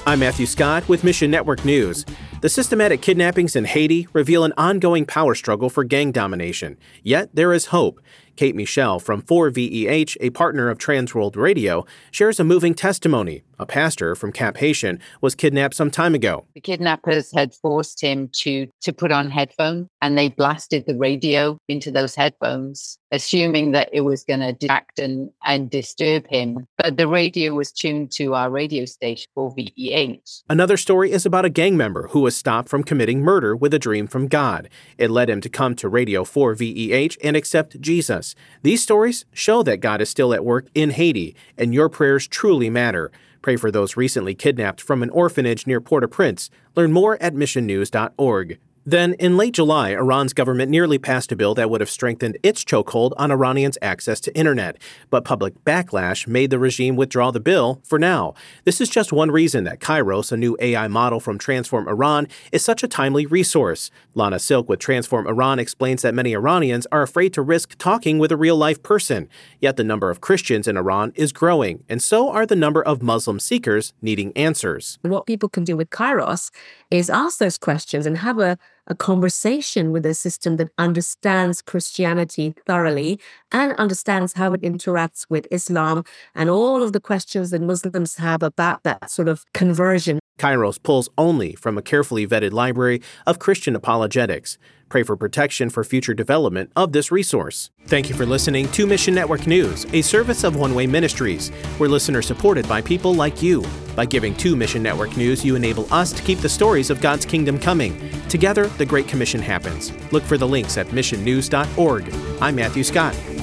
I'm Matthew Scott with Mission Network News. The systematic kidnappings in Haiti reveal an ongoing power struggle for gang domination. Yet there is hope. Kate Michel from 4VEH, a partner of Transworld Radio, shares a moving testimony. A pastor from Cap Haitian was kidnapped some time ago. The kidnappers had forced him to put on headphones, and they blasted the radio into those headphones, assuming that it was going to distract and disturb him. But the radio was tuned to our radio station, 4VEH. Another story is about a gang member who was stopped from committing murder with a dream from God. It led him to come to Radio 4VEH and accept Jesus. These stories show that God is still at work in Haiti, and your prayers truly matter. Pray for those recently kidnapped from an orphanage near Port-au-Prince. Learn more at missionnews.org. Then, in late July, Iran's government nearly passed a bill that would have strengthened its chokehold on Iranians' access to internet. But public backlash made the regime withdraw the bill for now. This is just one reason that Kairos, a new AI model from Transform Iran, is such a timely resource. Lana Silk with Transform Iran explains that many Iranians are afraid to risk talking with a real-life person. Yet the number of Christians in Iran is growing, and so are the number of Muslim seekers needing answers. What people can do with Kairos is ask those questions and have a conversation with a system that understands Christianity thoroughly and understands how it interacts with Islam and all of the questions that Muslims have about that sort of conversion. Kairos pulls only from a carefully vetted library of Christian apologetics. Pray for protection for future development of this resource. Thank you for listening to Mission Network News, a service of One Way Ministries. We're listener-supported by people like you. By giving to Mission Network News, you enable us to keep the stories of God's kingdom coming. Together, the Great Commission happens. Look for the links at missionnews.org. I'm Matthew Scott.